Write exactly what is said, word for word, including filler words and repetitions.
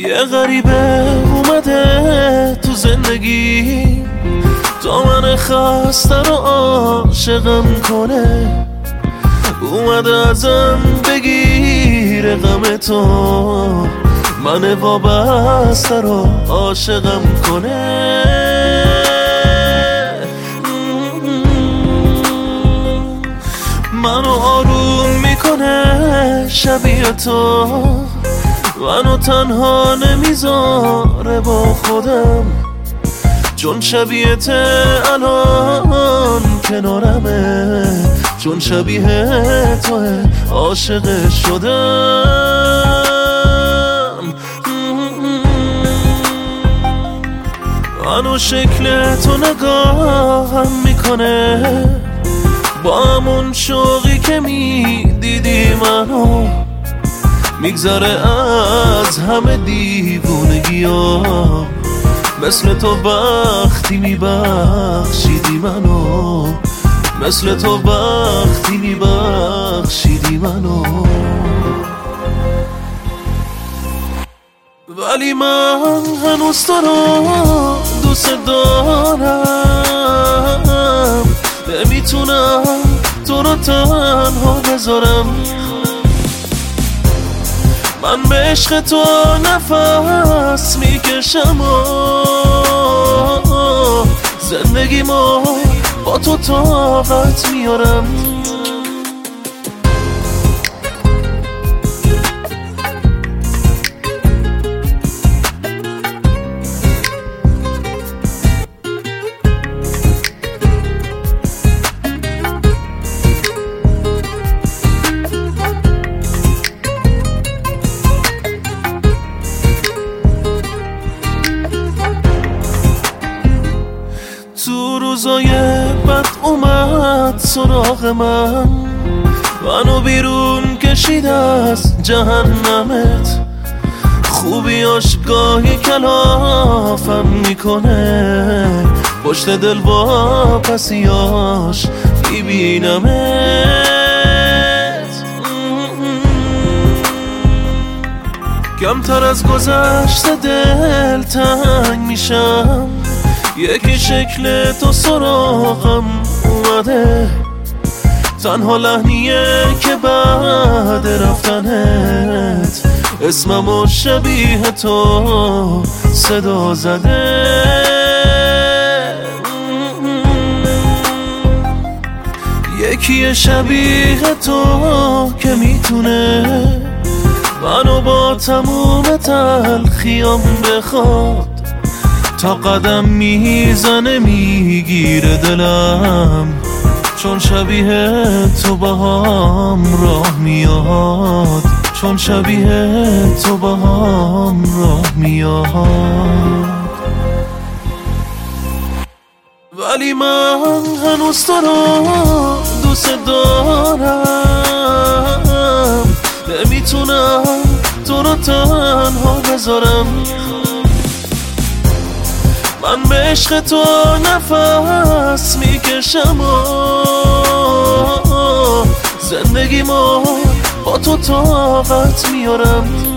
یه غریبه اومده تو زندگی، تا من خسته رو عاشقم کنه. اومده ازم بگیره غم تو، من وابسته رو عاشقم کنه. منو آروم میکنه شبیه تو، منو تنها نمیذاره با خودم، چون شبیه ته الان کنارمه، چون شبیه توه عاشق شدم. منو شکل تو نگاهم میکنه، با همون شوقی که میدیدی منو، میگذره از همه دیوونگی ها، مثل تو وقتی میبخشیدی منو، مثل تو وقتی میبخشیدی منو. ولی من هنوز تو رو دوست دارم، نمیتونم تو رو تنها بذارم. من به عشق تو نفس میکشم و زندگیمو با تو طاقت میارم. تو روزای بد اومد سراغ من، منو بیرون کشید از جهنمت. خوبیاش گاهی کلافم میکنه، پشت دل با پسیاش میبینمت. کمتر از گذشته دل تنگ میشم، یکی شکل تو سراغم اومده، تنها لحنیه که بعد رفتنت اسممو شبیه تو صدا زده. یکی شبیه تو که میتونه منو با تموم تلخیام بخواد، تا قدم میزنه میگیره دلم، چون شبیه تو با هم راه میاد، چون شبیه تو با هم راه میاد. ولی من هنوز تو رو دوست دارم، نمیتونم تو رو تنها بذارم. من به عشق تو نفس میکشم و زندگیمو با تو طاقت میارم.